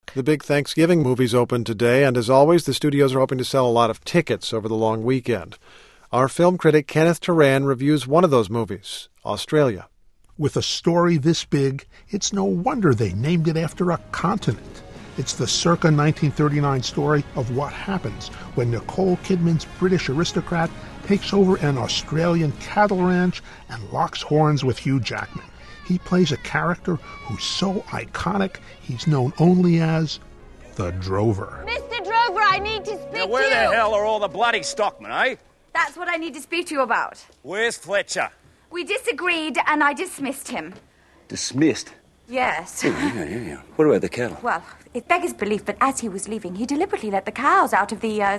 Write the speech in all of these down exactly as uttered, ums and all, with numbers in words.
The big Thanksgiving movies open today, and as always, the studios are hoping to sell a lot of tickets over the long weekend. Our film critic Kenneth Turan reviews one of those movies, Australia. With a story this big, it's no wonder they named it after a continent. It's the circa nineteen thirty-nine story of what happens when Nicole Kidman's British aristocrat takes over an Australian cattle ranch and locks horns with Hugh Jackman. He plays a character who's so iconic he's known only as the Drover. Mister Drover, I need to speak now, to where you. Where the hell are all the bloody stockmen, eh? That's what I need to speak to you about. Where's Fletcher? We disagreed and I dismissed him. Dismissed? Yes. Yeah, yeah, yeah, yeah. What about the cattle? Well, it beggars belief, but as he was leaving, he deliberately let the cows out of the, uh,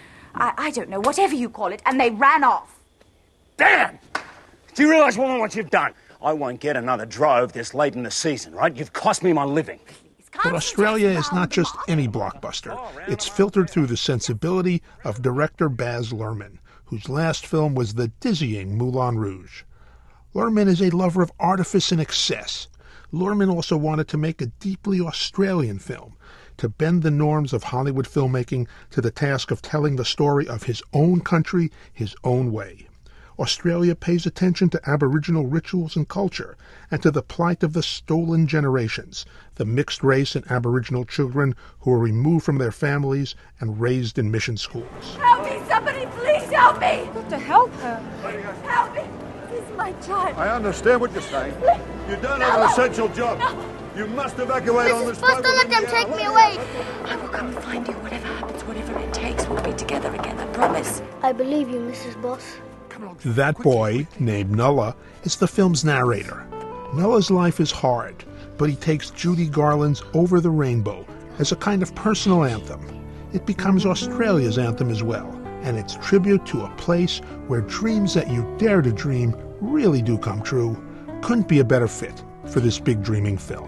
I, I don't know, whatever you call it, and they ran off. Damn! Do you realise, woman, what you've done? I won't get another drove this late in the season, right? You've cost me my living. But Australia is not just any blockbuster. It's filtered through the sensibility of director Baz Luhrmann, whose last film was the dizzying Moulin Rouge. Luhrmann is a lover of artifice and excess. Luhrmann also wanted to make a deeply Australian film, to bend the norms of Hollywood filmmaking to the task of telling the story of his own country his own way. Australia pays attention to Aboriginal rituals and culture, and to the plight of the stolen generations, the mixed race and Aboriginal children who were removed from their families and raised in mission schools. Help me, somebody, please help me! You've got to help her. Help me! This is my child. I understand what you're saying. You don't have an essential job. No. You must evacuate on this boat. Missus Boss, don't let them take me away. I will come and find you, whatever happens, whatever it takes. We'll be together again, I promise. I believe you, Missus Boss. That boy, named Nulla, is the film's narrator. Nulla's life is hard, but he takes Judy Garland's Over the Rainbow as a kind of personal anthem. It becomes Australia's anthem as well, and it's tribute to a place where dreams that you dare to dream really do come true. Couldn't be a better fit for this big dreaming film.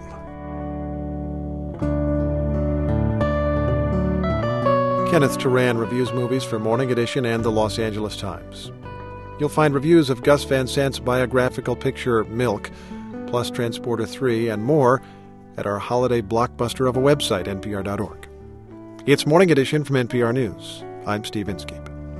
Kenneth Turan reviews movies for Morning Edition and the Los Angeles Times. You'll find reviews of Gus Van Sant's biographical picture, Milk, plus Transporter three and more at our holiday blockbuster of a website, N P R dot org. It's Morning Edition from N P R News. I'm Steve Inskeep.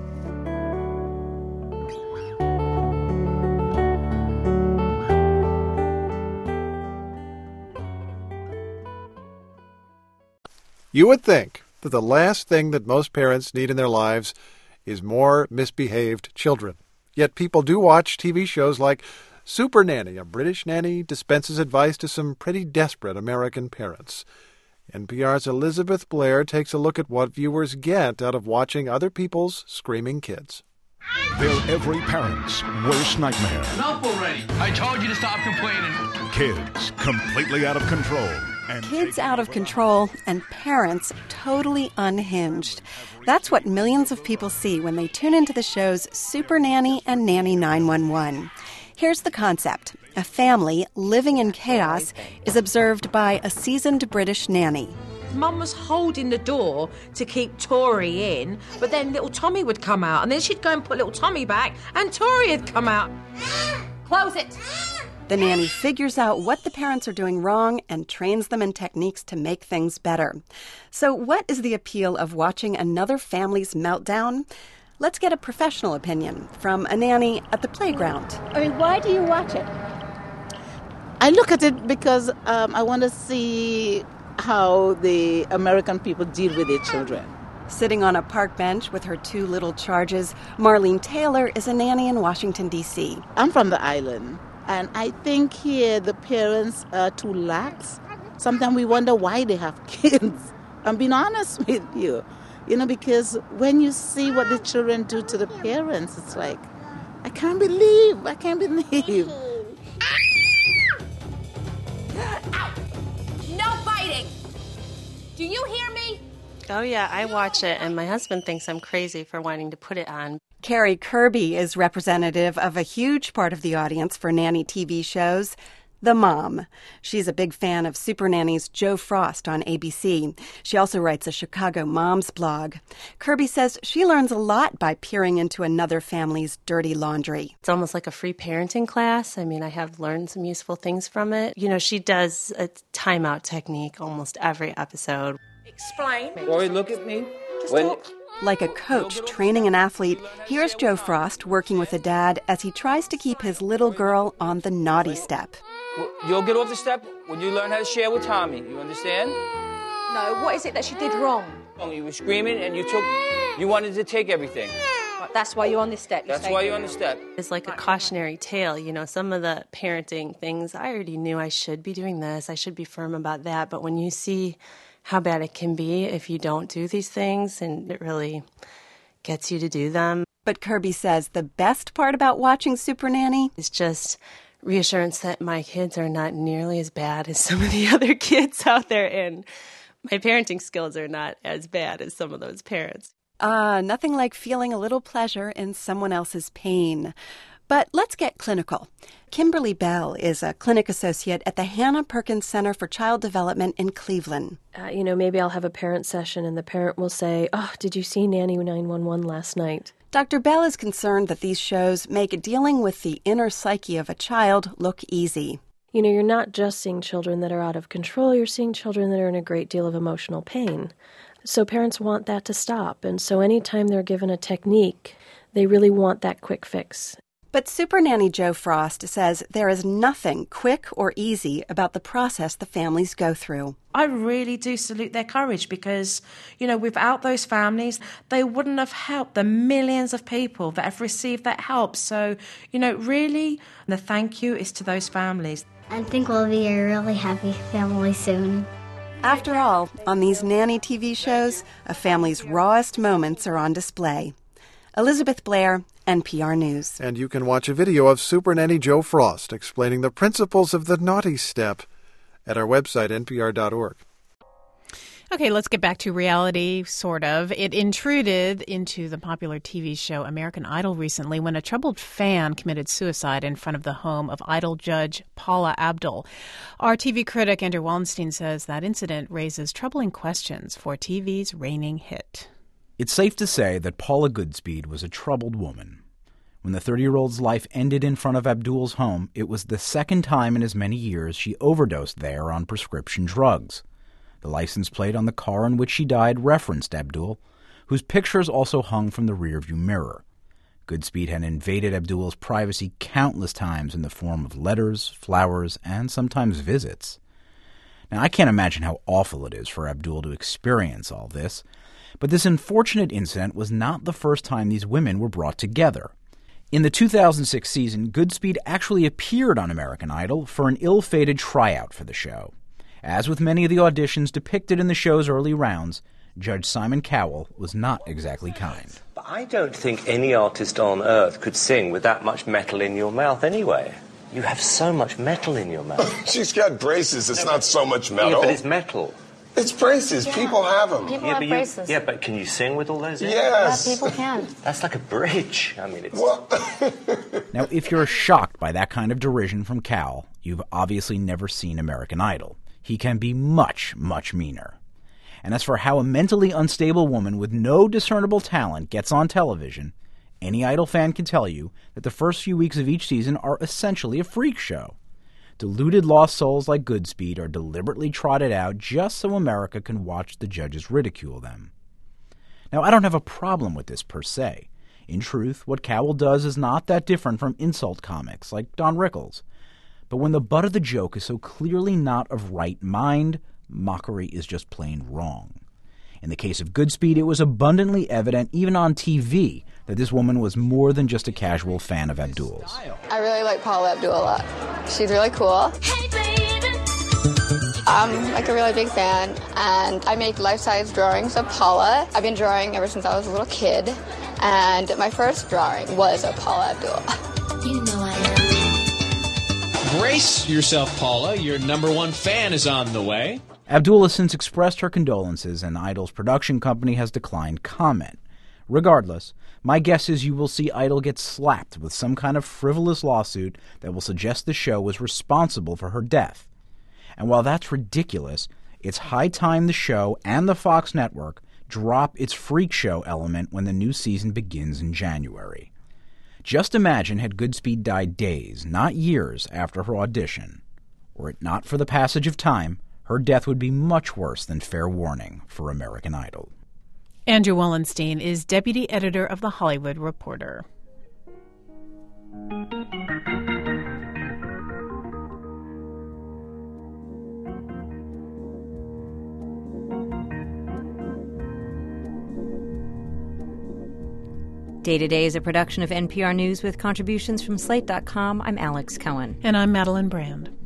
You would think that the last thing that most parents need in their lives is more misbehaved children. Yet people do watch T V shows like Super Nanny. A British nanny dispenses advice to some pretty desperate American parents. N P R's Elizabeth Blair takes a look at what viewers get out of watching other people's screaming kids. They're every parent's worst nightmare. Enough already. I told you to stop complaining. Kids completely out of control. And kids out of control and parents totally unhinged. That's what millions of people see when they tune into the shows Super Nanny and Nanny nine one one. Here's the concept. A family living in chaos is observed by a seasoned British nanny. Mum was holding the door to keep Tori in, but then little Tommy would come out, and then she'd go and put little Tommy back, and Tori had come out. Close it! The nanny figures out what the parents are doing wrong and trains them in techniques to make things better. So what is the appeal of watching another family's meltdown? Let's get a professional opinion from a nanny at the playground. I mean, why do you watch it? I look at it because um, I want to see how the American people deal with their children. Sitting on a park bench with her two little charges, Marlene Taylor is a nanny in Washington, D C. I'm from the island. And I think here the parents are too lax. Sometimes we wonder why they have kids. I'm being honest with you. You know, because when you see what the children do to the parents, it's like, I can't believe, I can't believe. No fighting! Do you hear me? Oh, yeah, I watch it, and my husband thinks I'm crazy for wanting to put it on. Carrie Kirby is representative of a huge part of the audience for nanny T V shows. the mom. She's a big fan of Supernanny's Jo Frost on A B C. She also writes a Chicago Moms blog. Kirby says she learns a lot by peering into another family's dirty laundry. It's almost like a free parenting class. I mean, I have learned some useful things from it. You know, she does a timeout technique almost every episode. Explain. Rory, look at me. Just When... talk. Like a coach training an athlete, here's Jo Frost working with a dad as he tries to keep his little girl on the naughty step. You'll get off the step when you learn how to share with Tommy. You understand? No, what is it that she did wrong? You were screaming and you took, you wanted to take everything. Right, that's why you're on this step. You That's why you're on the step. It's like a cautionary tale. You know, some of the parenting things, I already knew I should be doing this. I should be firm about that. But when you see how bad it can be if you don't do these things, and it really gets you to do them. But Kirby says the best part about watching Supernanny is just reassurance that my kids are not nearly as bad as some of the other kids out there, and my parenting skills are not as bad as some of those parents. Ah, uh, nothing like feeling a little pleasure in someone else's pain. But let's get clinical. Kimberly Bell is a clinic associate at the Hannah Perkins Center for Child Development in Cleveland. Uh, you know, maybe I'll have a parent session and the parent will say, oh, did you see Nanny nine one one last night? Doctor Bell is concerned that these shows make dealing with the inner psyche of a child look easy. You know, you're not just seeing children that are out of control, you're seeing children that are in a great deal of emotional pain. So parents want that to stop. And so anytime they're given a technique, they really want that quick fix. But Supernanny Jo Frost says there is nothing quick or easy about the process the families go through. I really do salute their courage because, you know, without those families, they wouldn't have helped the millions of people that have received that help. So, you know, really, the thank you is to those families. I think we'll be a really happy family soon. After all, on these nanny T V shows, a family's rawest moments are on display. Elizabeth Blair, N P R News. And you can watch a video of Supernanny Jo Frost explaining the principles of the naughty step at our website, N P R dot org. Okay, let's get back to reality, sort of. It intruded into the popular T V show American Idol recently when a troubled fan committed suicide in front of the home of Idol judge Paula Abdul. Our T V critic Andrew Wallenstein says that incident raises troubling questions for T V's reigning hit. It's safe to say that Paula Goodspeed was a troubled woman. When the thirty-year-old's life ended in front of Abdul's home, it was the second time in as many years she overdosed there on prescription drugs. The license plate on the car in which she died referenced Abdul, whose pictures also hung from the rearview mirror. Goodspeed had invaded Abdul's privacy countless times in the form of letters, flowers, and sometimes visits. Now, I can't imagine how awful it is for Abdul to experience all this, but this unfortunate incident was not the first time these women were brought together. In the two thousand six season, Goodspeed actually appeared on American Idol for an ill-fated tryout for the show. As with many of the auditions depicted in the show's early rounds, Judge Simon Cowell was not exactly kind. But I don't think any artist on earth could sing with that much metal in your mouth anyway. You have so much metal in your mouth. She's got braces. It's no, not so much metal. Yeah, but it's metal. It's braces. Yeah. People have them. People yeah, have but braces. You, yeah, but can you sing with all those in? Yes. Yeah, people can. That's like a bridge. I mean, it's... Well... Now, if you're shocked by that kind of derision from Cal, you've obviously never seen American Idol. He can be much, much meaner. And as for how a mentally unstable woman with no discernible talent gets on television, any Idol fan can tell you that the first few weeks of each season are essentially a freak show. Deluded lost souls like Goodspeed are deliberately trotted out just so America can watch the judges ridicule them. Now, I don't have a problem with this per se. In truth, what Cowell does is not that different from insult comics like Don Rickles. But when the butt of the joke is so clearly not of right mind, mockery is just plain wrong. In the case of Goodspeed, it was abundantly evident, even on T V, that this woman was more than just a casual fan of Abdul's. I really like Paula Abdul a lot. She's really cool. I'm like a really big fan, and I make life-size drawings of Paula. I've been drawing ever since I was a little kid, and my first drawing was of Paula Abdul. You know I am. Brace yourself, Paula. Your number one fan is on the way. Abdul has since expressed her condolences, and Idol's production company has declined comment. Regardless, my guess is you will see Idol get slapped with some kind of frivolous lawsuit that will suggest the show was responsible for her death. And while that's ridiculous, it's high time the show and the Fox network drop its freak show element when the new season begins in January. Just imagine had Goodspeed died days, not years, after her audition. Were it not for the passage of time, her death would be much worse than fair warning for American Idol. Andrew Wallenstein is deputy editor of The Hollywood Reporter. Day to Day is a production of N P R News with contributions from Slate dot com. I'm Alex Cohen. And I'm Madeline Brand.